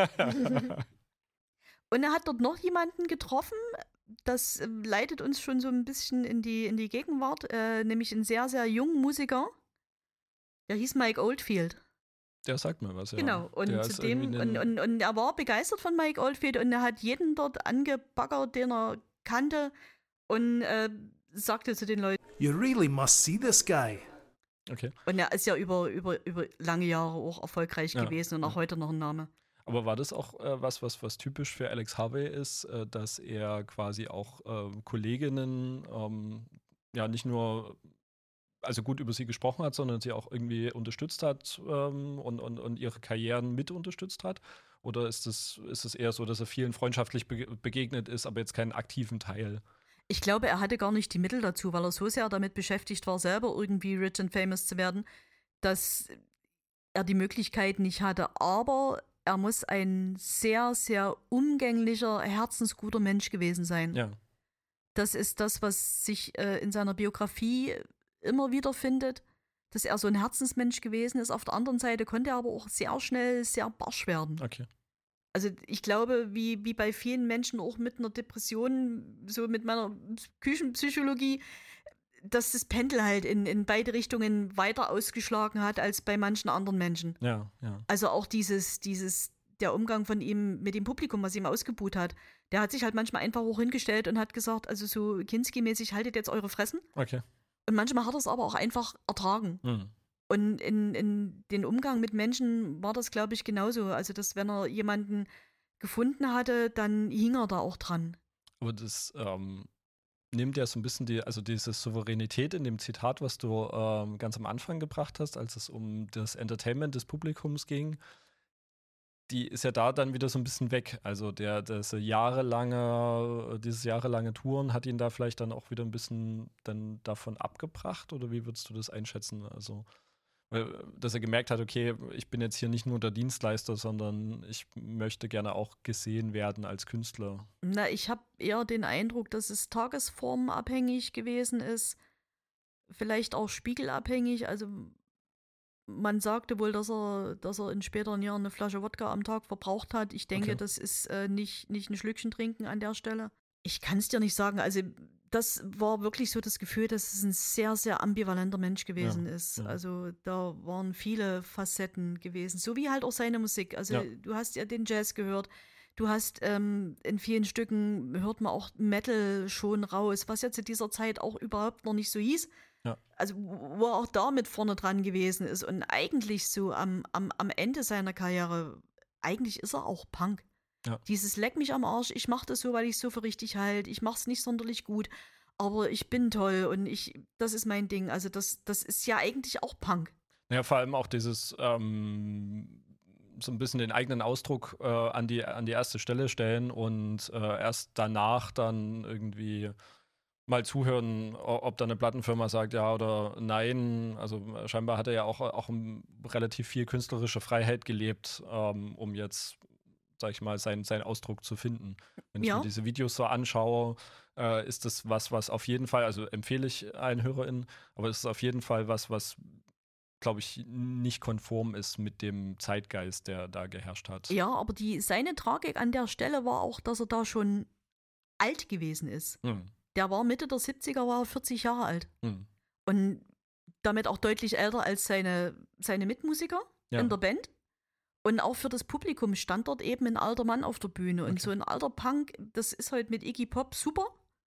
Und er hat dort noch jemanden getroffen, das äh, leitet uns schon so ein bisschen in die, in die Gegenwart, äh, nämlich einen sehr, sehr jungen Musiker. Der hieß Mike Oldfield. Der sagt mir was, ja. Genau. Und Der ist zudem, irgendwie und, ein- und, und er war begeistert von Mike Oldfield und er hat jeden dort angebaggert, den er kannte, und äh, sagte zu den Leuten, You really must see this guy. Okay. und er ist ja über, über, über lange Jahre auch erfolgreich Ja, gewesen und auch ja. heute noch ein Name. Aber war das auch äh, was, was, was typisch für Alex Harvey ist, äh, dass er quasi auch ähm, Kolleginnen ähm, ja nicht nur also gut über sie gesprochen hat, sondern sie auch irgendwie unterstützt hat ähm, und, und, und ihre Karrieren mit unterstützt hat? Oder ist es ist es eher so, dass er vielen freundschaftlich bege begegnet ist, aber jetzt keinen aktiven Teil? Ich glaube, er hatte gar nicht die Mittel dazu, weil er so sehr damit beschäftigt war, selber irgendwie rich and famous zu werden, dass er die Möglichkeit nicht hatte. Aber er muss ein sehr, sehr umgänglicher, herzensguter Mensch gewesen sein. Ja. Das ist das, was sich äh, in seiner Biografie immer wieder findet, dass er so ein Herzensmensch gewesen ist. Auf der anderen Seite konnte er aber auch sehr schnell sehr barsch werden. Okay. Also ich glaube, wie, wie bei vielen Menschen auch mit einer Depression, so mit meiner Küchenpsychologie, dass das Pendel halt in, in beide Richtungen weiter ausgeschlagen hat als bei manchen anderen Menschen. Ja, ja. Also auch dieses, dieses, der Umgang von ihm mit dem Publikum, was ihm ausgebuht hat, der hat sich halt manchmal einfach auch hingestellt und hat gesagt, also so Kinski-mäßig, haltet jetzt eure Fressen. Okay. Und manchmal hat er es aber auch einfach ertragen. Hm. Und in, in den Umgang mit Menschen war das, glaube ich, genauso. Also, dass wenn er jemanden gefunden hatte, dann hing er da auch dran. Aber das, ähm, nimmt ja so ein bisschen die, also diese Souveränität in dem Zitat, was du ähm, ganz am Anfang gebracht hast, als es um das Entertainment des Publikums ging, die ist ja da dann wieder so ein bisschen weg. Also der, das jahrelange, dieses jahrelange Touren hat ihn da vielleicht dann auch wieder ein bisschen dann davon abgebracht, oder wie würdest du das einschätzen? Also, weil, dass er gemerkt hat, okay, ich bin jetzt hier nicht nur der Dienstleister, sondern ich möchte gerne auch gesehen werden als Künstler. Na, ich habe eher den Eindruck, dass es tagesformabhängig gewesen ist, vielleicht auch spiegelabhängig. Also man sagte wohl, dass er, dass er in späteren Jahren eine Flasche Wodka am Tag verbraucht hat. Ich denke, Okay. das ist äh, nicht, nicht ein Schlückchen trinken an der Stelle. Ich kann es dir nicht sagen. Also das war wirklich so das Gefühl, dass es ein sehr, sehr ambivalenter Mensch gewesen Ja, ist. ja. Also da waren viele Facetten gewesen. So wie halt auch seine Musik. Also Ja. du hast ja den Jazz gehört. Du hast ähm, in vielen Stücken hört man auch Metal schon raus, was ja zu dieser Zeit auch überhaupt noch nicht so hieß. Ja. Also wo er auch damit vorne dran gewesen ist. Und eigentlich so am, am, am Ende seiner Karriere, eigentlich ist er auch Punk. Ja. Dieses Leck mich am Arsch, ich mach das so, weil ich es so für richtig halte. Ich mach's nicht sonderlich gut, aber ich bin toll und ich, das ist mein Ding. Also das, das ist ja eigentlich auch Punk. Ja, vor allem auch dieses ähm, so ein bisschen den eigenen Ausdruck äh, an die, an die erste Stelle stellen und äh, erst danach dann irgendwie mal zuhören, o- ob da eine Plattenfirma sagt ja oder nein. Also äh, scheinbar hat er ja auch, auch um relativ viel künstlerische Freiheit gelebt, ähm, um jetzt, sag ich mal, seinen, seinen Ausdruck zu finden. Wenn ich Ja. mir diese Videos so anschaue, äh, ist das was, was auf jeden Fall, also empfehle ich allen HörerInnen, aber es ist auf jeden Fall was, was, glaube ich, nicht konform ist mit dem Zeitgeist, der da geherrscht hat. Ja, aber die, seine Tragik an der Stelle war auch, dass er da schon alt gewesen ist. Hm, Der war Mitte der siebziger, war er vierzig Jahre alt. hm. Und damit auch deutlich älter als seine, seine Mitmusiker Ja. in der Band. Und auch für das Publikum stand dort eben ein alter Mann auf der Bühne. Und Okay. so ein alter Punk, das ist halt mit Iggy Pop super.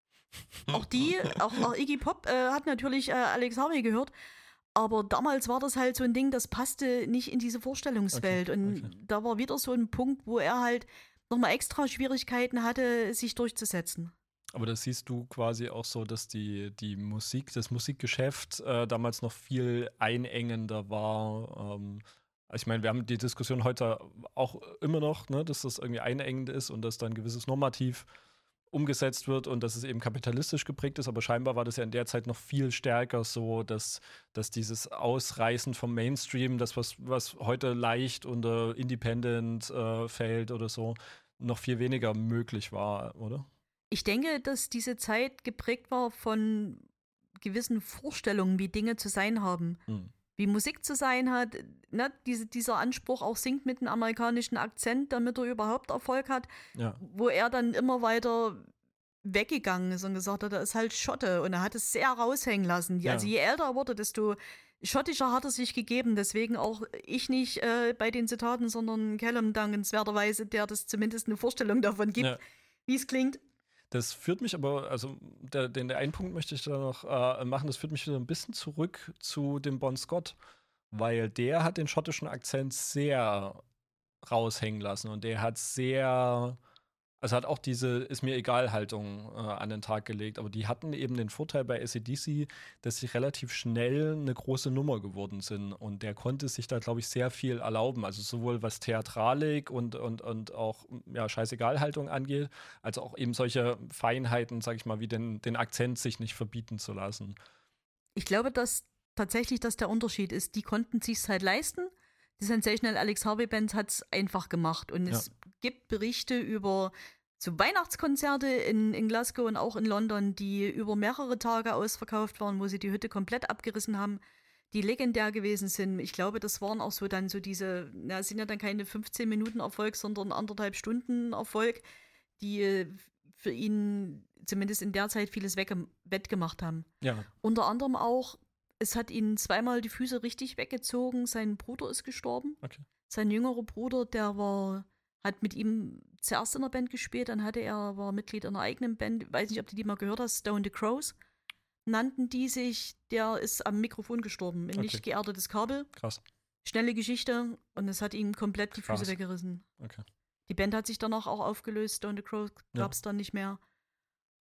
Auch die, auch, auch Iggy Pop äh, hat natürlich äh, Alex Harvey gehört. Aber damals war das halt so ein Ding, das passte nicht in diese Vorstellungswelt. Okay, Und okay. da war wieder so ein Punkt, wo er halt nochmal extra Schwierigkeiten hatte, sich durchzusetzen. Aber das siehst du quasi auch so, dass die, die Musik, das Musikgeschäft äh, damals noch viel einengender war. Ähm, ich meine, wir haben die Diskussion heute auch immer noch, ne, dass das irgendwie einengend ist und dass da ein gewisses Normativ umgesetzt wird und dass es eben kapitalistisch geprägt ist, aber scheinbar war das ja in der Zeit noch viel stärker so, dass, dass dieses Ausreißen vom Mainstream, das was, was heute leicht unter Independent äh, fällt oder so, noch viel weniger möglich war, oder? Ich denke, dass diese Zeit geprägt war von gewissen Vorstellungen, wie Dinge zu sein haben. Hm. Wie Musik zu sein hat, ne? Diese, dieser Anspruch auch singt mit einem amerikanischen Akzent, damit er überhaupt Erfolg hat, Ja. wo er dann immer weiter weggegangen ist und gesagt hat, er ist halt Schotte und er hat es sehr raushängen lassen. Ja. Also je älter er wurde, desto schottischer hat er sich gegeben. Deswegen auch ich nicht äh, bei den Zitaten, sondern Callum dankenswerterweise, der das zumindest eine Vorstellung davon gibt, Ja. wie es klingt. Das führt mich aber, also der, den der einen Punkt möchte ich da noch äh, machen, das führt mich wieder ein bisschen zurück zu dem Bon Scott, weil der hat den schottischen Akzent sehr raushängen lassen und der hat sehr, also hat auch diese ist mir egal Haltung äh, an den Tag gelegt, aber die hatten eben den Vorteil bei A C D C, dass sie relativ schnell eine große Nummer geworden sind und der konnte sich da, glaube ich, sehr viel erlauben, also sowohl was Theatralik und, und, und auch ja, Scheißegal-Haltung angeht, als auch eben solche Feinheiten, sag ich mal, wie den, den Akzent sich nicht verbieten zu lassen. Ich glaube, dass tatsächlich das der Unterschied ist. Die konnten sich's halt leisten. Die Sensational Alex Harvey Band hat es einfach gemacht. Und es gibt Berichte über so Weihnachtskonzerte in, in Glasgow und auch in London, die über mehrere Tage ausverkauft waren, wo sie die Hütte komplett abgerissen haben, die legendär gewesen sind. Ich glaube, das waren auch so dann so diese, na, es sind ja dann keine fünfzehn Minuten Erfolg, sondern anderthalb Stunden Erfolg, die äh, für ihn zumindest in der Zeit vieles wegge- wettgemacht haben. Ja, Unter anderem auch, es hat ihn zweimal die Füße richtig weggezogen. Sein Bruder ist gestorben. okay. Sein jüngerer Bruder, der war, hat mit ihm zuerst in der Band gespielt, dann hatte er, war Mitglied einer eigenen Band. Ich weiß nicht, ob du die mal gehört hast, Stone the Crows nannten die sich. Der ist am Mikrofon gestorben. Ein Okay. nicht geerdetes Kabel. Krass. Schnelle Geschichte und es hat ihm komplett die Füße Krass. weggerissen. Okay. Die Band hat sich danach auch aufgelöst. Stone the Crows Ja. gab es dann nicht mehr.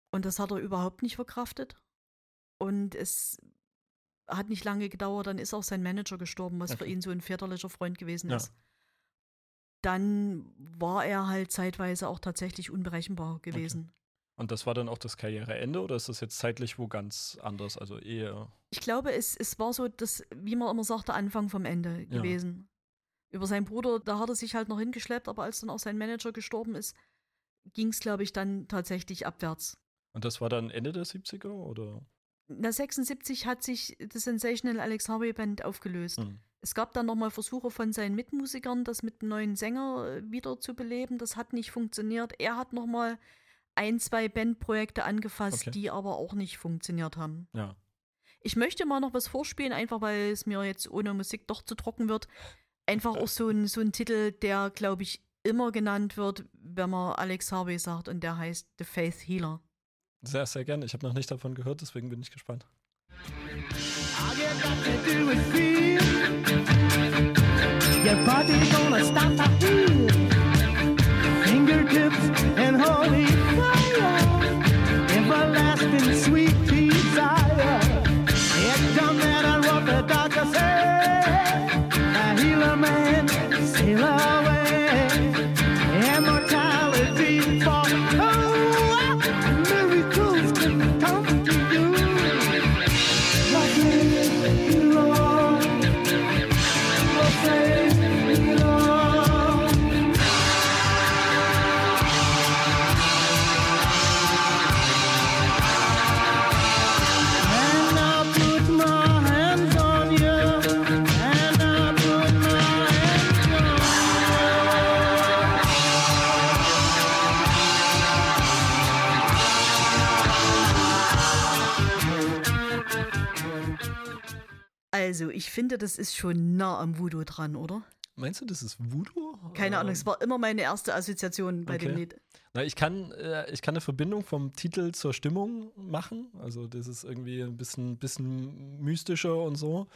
Und das hat er überhaupt nicht verkraftet. Und es hat nicht lange gedauert, dann ist auch sein Manager gestorben, was Okay. für ihn so ein väterlicher Freund gewesen Ja. ist. Dann war er halt zeitweise auch tatsächlich unberechenbar gewesen. Und das war dann auch das Karriereende oder ist das jetzt zeitlich wo ganz anders? Also eher. Ich glaube, es, es war so das, wie man immer sagt, der Anfang vom Ende Ja. gewesen. Über seinen Bruder, da hat er sich halt noch hingeschleppt, aber als dann auch sein Manager gestorben ist, ging es, glaube ich, dann tatsächlich abwärts. Und das war dann Ende der siebziger oder? Na, sechsundsiebzig hat sich die Sensational Alex Harvey Band aufgelöst. Hm. Es gab dann nochmal Versuche von seinen Mitmusikern, das mit einem neuen Sänger äh, wieder zu beleben. Das hat nicht funktioniert. Er hat nochmal ein, zwei Bandprojekte angefasst, Okay. die aber auch nicht funktioniert haben. Ja. Ich möchte mal noch was vorspielen, einfach weil es mir jetzt ohne Musik doch zu trocken wird. Einfach auch so ein, so ein Titel, der, glaube ich, immer genannt wird, wenn man Alex Harvey sagt, und der heißt The Faith Healer. Sehr, sehr gerne. Ich habe noch nicht davon gehört, deswegen bin ich gespannt. All you got to do is feel your body gonna stop to heal. Fingertips and holy fire, everlasting sweet desire. It don't matter what the doctor said, a healer man, sail away. Immortality for oh, miracles can come to you. Also, ich finde, das ist schon nah am Voodoo dran, oder? Meinst du, das ist Voodoo? Keine Ahnung, Ähm, es war immer meine erste Assoziation bei dem okay. Lied. Na, ich kann, äh, ich kann eine Verbindung vom Titel zur Stimmung machen. Also das ist irgendwie ein bisschen, bisschen mystischer und so.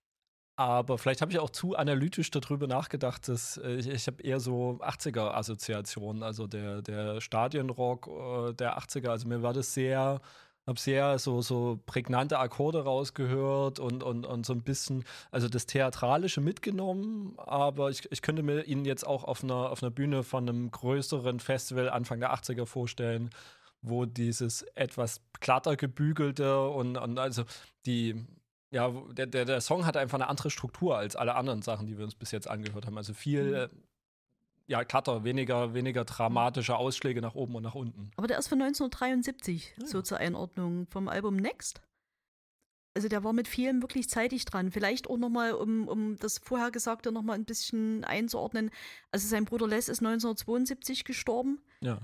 Aber vielleicht habe ich auch zu analytisch darüber nachgedacht, dass äh, ich, ich habe eher so achtziger-Assoziationen, also der, der Stadionrock äh, der achtziger. Also mir war das sehr, habe sehr so, so prägnante Akkorde rausgehört und, und, und so ein bisschen, also das Theatralische mitgenommen, aber ich, ich könnte mir ihn jetzt auch auf einer, auf einer Bühne von einem größeren Festival Anfang der achtziger vorstellen, wo dieses etwas glatter gebügelte und, und also die ja, wo- der, der, der Song hat einfach eine andere Struktur als alle anderen Sachen, die wir uns bis jetzt angehört haben. Also viel, äh, ja, glatter, weniger, weniger dramatische Ausschläge nach oben und nach unten. Aber der ist von neunzehnhundertdreiundsiebzig, Ja. so zur Einordnung vom Album Next. Also der war mit vielem wirklich zeitig dran. Vielleicht auch nochmal, um, um das vorher Gesagte nochmal ein bisschen einzuordnen. Also sein Bruder Les ist neunzehnhundertzweiundsiebzig gestorben Ja.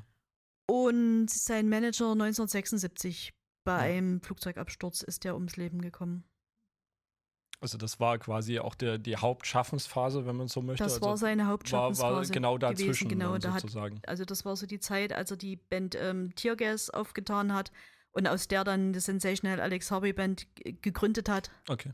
und sein Manager neunzehnhundertsechsundsiebzig. Bei Ja. einem Flugzeugabsturz ist der ums Leben gekommen. Also das war quasi auch der, die Hauptschaffensphase, wenn man so möchte. Das war also seine war, Hauptschaffensphase war genau dazwischen, gewesen. Genau, dann da hat, sozusagen. also das war so die Zeit, als er die Band ähm, Teargas aufgetan hat und aus der dann die Sensational Alex Harvey Band g- gegründet hat. Okay.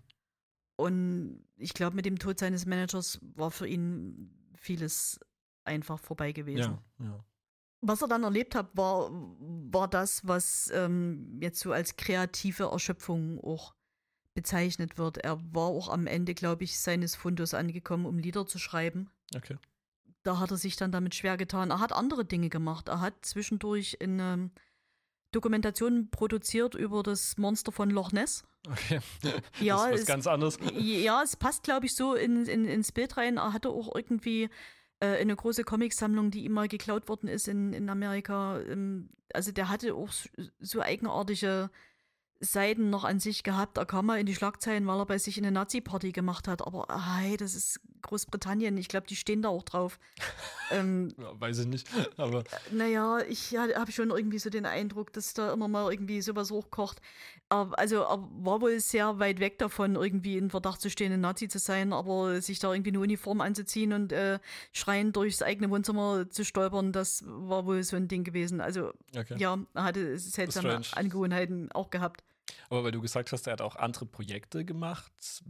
Und ich glaube, mit dem Tod seines Managers war für ihn vieles einfach vorbei gewesen. Ja, ja. Was er dann erlebt hat, war, war das, was ähm, jetzt so als kreative Erschöpfung auch bezeichnet wird. Er war auch am Ende, glaube ich, seines Fundus angekommen, um Lieder zu schreiben. Okay. Da hat er sich dann damit schwer getan. Er hat andere Dinge gemacht. Er hat zwischendurch eine Dokumentation produziert über das Monster von Loch Ness. Okay. Ja, das ist was es- ganz anderes. Ja, es passt, glaube ich, so in, in, ins Bild rein. Er hatte auch irgendwie äh, eine große Comicsammlung, die ihm mal geklaut worden ist in, in Amerika. Ähm, also der hatte auch s- so eigenartige Seiten noch an sich gehabt. Er kam mal in die Schlagzeilen, weil er bei sich eine Nazi-Party gemacht hat. Aber ah, hey, das ist Großbritannien. Ich glaube, die stehen da auch drauf. ähm, Ja, weiß ich nicht. Aber naja, ich ja, habe schon irgendwie so den Eindruck, dass da immer mal irgendwie sowas hochkocht. Aber, also er war wohl sehr weit weg davon, irgendwie in Verdacht zu stehen, ein Nazi zu sein, aber sich da irgendwie eine Uniform anzuziehen und äh, schreiend durchs eigene Wohnzimmer zu stolpern, das war wohl so ein Ding gewesen. Also okay. ja, er hatte seltsame Strange. Angewohnheiten auch gehabt. Aber weil du gesagt hast, er hat auch andere Projekte gemacht.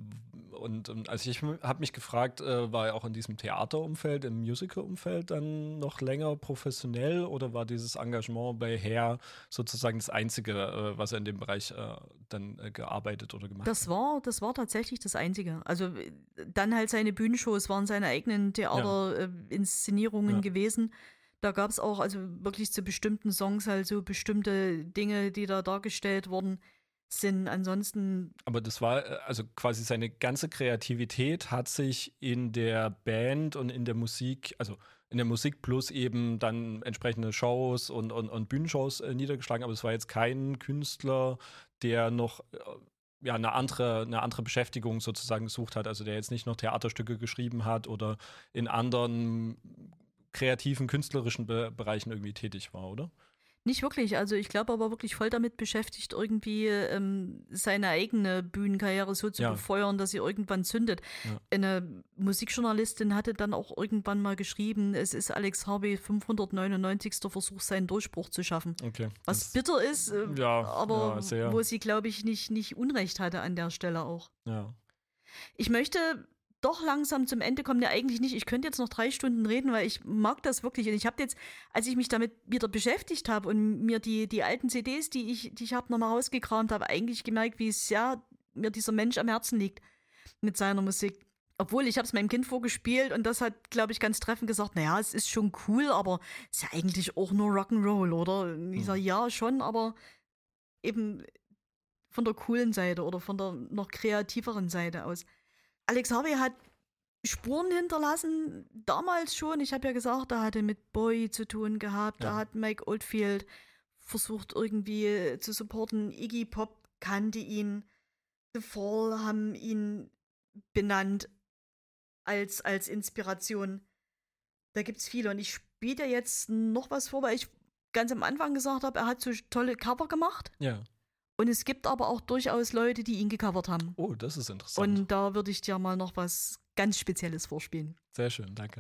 Und ähm, also ich habe mich gefragt, äh, war er auch in diesem Theaterumfeld, im Musical-Umfeld dann noch länger professionell oder war dieses Engagement bei Hair sozusagen das Einzige, äh, was er in dem Bereich äh, dann äh, gearbeitet oder gemacht Das hat? war, das war tatsächlich das Einzige. Also äh, dann halt seine Bühnenshows waren seine eigenen Theaterinszenierungen Ja. gewesen. Da gab es auch also wirklich zu bestimmten Songs halt so bestimmte Dinge, die da dargestellt worden sind. Ansonsten, Aber das war, äh, also quasi seine ganze Kreativität hat sich in der Band und in der Musik, also in der Musik plus eben dann entsprechende Shows und, und, und Bühnenshows äh, niedergeschlagen. Aber es war jetzt kein Künstler, der noch äh, ja, eine andere, eine andere Beschäftigung sozusagen gesucht hat. Also der jetzt nicht noch Theaterstücke geschrieben hat oder in anderen kreativen, künstlerischen Be Bereichen irgendwie tätig war, oder? nicht wirklich. Also ich glaube, er war wirklich voll damit beschäftigt, irgendwie ähm, seine eigene Bühnenkarriere so zu Ja. befeuern, dass sie irgendwann zündet. Ja. Eine Musikjournalistin hatte dann auch irgendwann mal geschrieben, es ist Alex Harvey fünfhundertneunundneunzigster Versuch, seinen Durchbruch zu schaffen. Okay. Was das- bitter ist, äh, Ja, aber ja, sehr. wo sie, glaube ich, nicht, nicht Unrecht hatte an der Stelle auch. Ja. Ich möchte doch langsam zum Ende kommen. Ja, eigentlich nicht. Ich könnte jetzt noch drei Stunden reden, weil ich mag das wirklich. Und ich habe jetzt, als ich mich damit wieder beschäftigt habe und mir die, die alten C Ds, die ich, die ich habe, nochmal rausgekramt habe, eigentlich gemerkt, wie sehr mir dieser Mensch am Herzen liegt mit seiner Musik. Obwohl, ich habe es meinem Kind vorgespielt und das hat, glaube ich, ganz treffend gesagt, naja, es ist schon cool, aber es ist ja eigentlich auch nur Rock'n'Roll, oder? Und ich sage, ja, schon, aber eben von der coolen Seite oder von der noch kreativeren Seite aus. Alex Harvey hat Spuren hinterlassen, damals schon. Ich habe ja gesagt, er hatte mit Bowie zu tun gehabt. Ja. Da hat Mike Oldfield versucht irgendwie zu supporten. Iggy Pop kannte ihn. The Fall haben ihn benannt als, als Inspiration. Da gibt es viele. Und ich spiele dir jetzt noch was vor, weil ich ganz am Anfang gesagt habe, er hat so tolle Cover gemacht. Ja. Und es gibt aber auch durchaus Leute, die ihn gecovert haben. Oh, das ist interessant. Und da würde ich dir mal noch was ganz Spezielles vorspielen. Sehr schön, danke.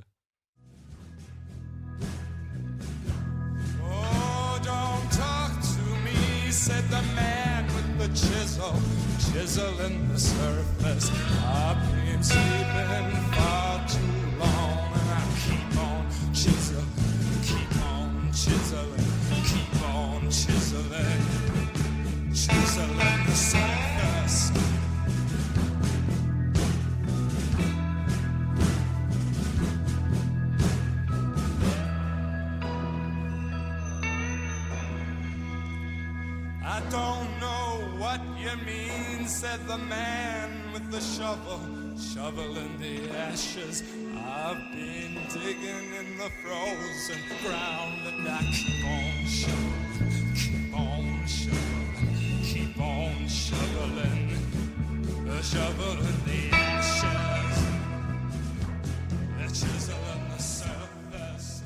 Oh, don't talk to me, said the man with the chisel, chiseling the surface. I've been sleeping far too long, and I keep on chiseling, keep on chiseling, keep on chiseling, chiseling the surface. I don't know what you mean, said the man with the shovel, shoveling the ashes. I've been digging in the frozen ground and I keep on shoveling, keep on shoveling, keep on shoveling, uh, shoveling the ashes, uh, chiseling the surface.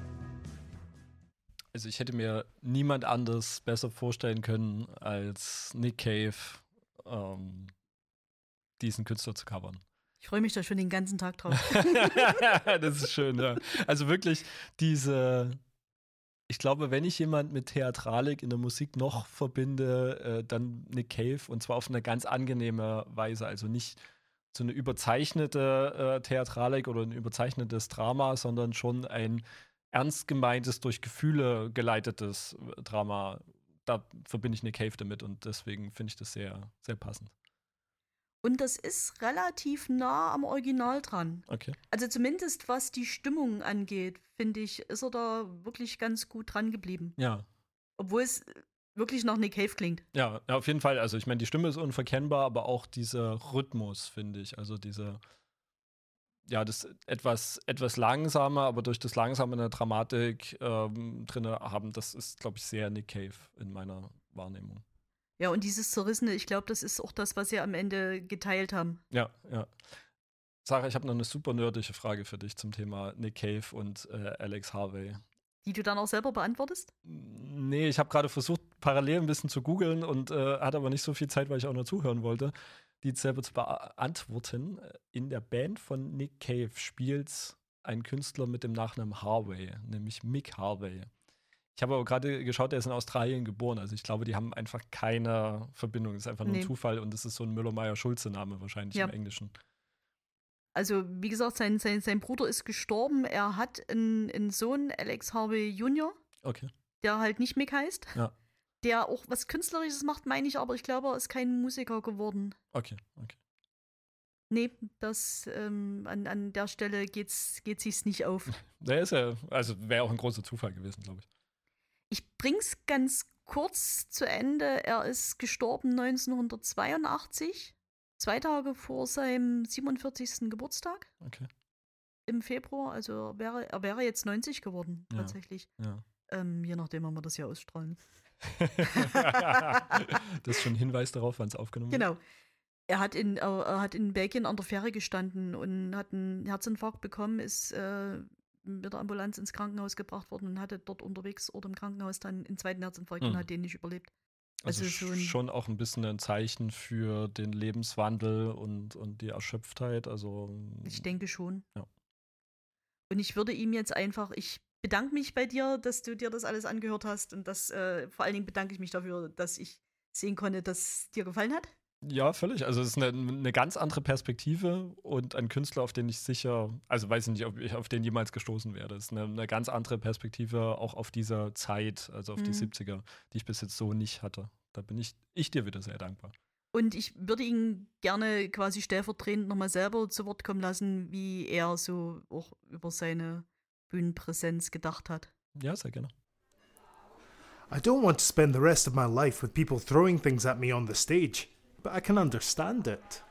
Also ich hätte mir niemand anders besser vorstellen können, als Nick Cave ähm, diesen Künstler zu covern. Ich freue mich da schon den ganzen Tag drauf. Das ist schön, ja. Also wirklich diese, ich glaube, wenn ich jemand mit Theatralik in der Musik noch verbinde, äh, dann Nick Cave und zwar auf eine ganz angenehme Weise. Also nicht so eine überzeichnete äh, Theatralik oder ein überzeichnetes Drama, sondern schon ein ernst gemeintes, durch Gefühle geleitetes Drama. Da verbinde ich Nick Cave damit und deswegen finde ich das sehr, sehr passend. Und das ist relativ nah am Original dran. Okay. Also zumindest was die Stimmung angeht, finde ich, ist er da wirklich ganz gut dran geblieben. Ja. Obwohl es wirklich nach Nick Cave klingt. Ja, ja, auf jeden Fall. Also ich meine, die Stimme ist unverkennbar, aber auch dieser Rhythmus, finde ich. Also diese, ja, das etwas, etwas langsamer, aber durch das Langsame in der Dramatik ähm, drin haben, das ist, glaube ich, sehr Nick Cave in meiner Wahrnehmung. Ja, und dieses Zerrissene, ich glaube, das ist auch das, was sie am Ende geteilt haben. Ja, ja. Sarah, ich habe noch eine super nerdische Frage für dich zum Thema Nick Cave und äh, Alex Harvey. Die du dann auch selber beantwortest? Nee, ich habe gerade versucht, parallel ein bisschen zu googeln und äh, hatte aber nicht so viel Zeit, weil ich auch nur zuhören wollte, die selber zu beantworten. In der Band von Nick Cave spielt ein Künstler mit dem Nachnamen Harvey, nämlich Mick Harvey. Ich habe aber gerade geschaut, der ist in Australien geboren. Also ich glaube, die haben einfach keine Verbindung. Das ist einfach nur Nee. ein Zufall und das ist so ein Müller-Meyer-Schulze-Name wahrscheinlich Ja. im Englischen. Also, wie gesagt, sein, sein, sein Bruder ist gestorben. Er hat einen, einen Sohn, Alex Harvey Junior, Okay. der halt nicht Mick heißt. Ja. Der auch was Künstlerisches macht, meine ich, aber ich glaube, er ist kein Musiker geworden. Okay, okay. Nee, das ähm, an, an der Stelle geht's, geht sich's nicht auf. Der ist ja, also wäre auch ein großer Zufall gewesen, glaube ich. Ich bring's ganz kurz zu Ende. Er ist gestorben neunzehnhundertzweiundachtzig, zwei Tage vor seinem siebenundvierzigsten Geburtstag Okay. im Februar. Also er wäre, er wäre jetzt neunzig geworden, Ja. tatsächlich. Ja. Ähm, je nachdem, wann wir das hier ausstrahlen. Das ist schon ein Hinweis darauf, wann es aufgenommen wird. Genau. Er hat, in, er, er hat in Belgien an der Fähre gestanden und hat einen Herzinfarkt bekommen, ist äh, mit der Ambulanz ins Krankenhaus gebracht worden und hatte dort unterwegs oder im Krankenhaus dann einen zweiten Herzinfarkt Hm. und hat den nicht überlebt. Also, Also so ein- schon auch ein bisschen ein Zeichen für den Lebenswandel und, und die Erschöpftheit. Also Ich denke schon. Ja. Und ich würde ihm jetzt einfach, ich bedanke mich bei dir, dass du dir das alles angehört hast und das, äh, vor allen Dingen bedanke ich mich dafür, dass ich sehen konnte, dass es dir gefallen hat. ja, völlig. Also es ist eine, eine ganz andere Perspektive und ein Künstler, auf den ich sicher, also weiß ich nicht, ob ich auf den jemals gestoßen werde. Es ist eine, eine ganz andere Perspektive auch auf dieser Zeit, also auf die Mhm. siebziger, die ich bis jetzt so nicht hatte. Da bin ich, ich dir wieder sehr dankbar. Und ich würde ihn gerne quasi stellvertretend nochmal selber zu Wort kommen lassen, wie er so auch über seine Bühnenpräsenz gedacht hat. Ja, sehr gerne. I don't want to spend the rest of my life with people throwing things at me on the stage, but I can understand it.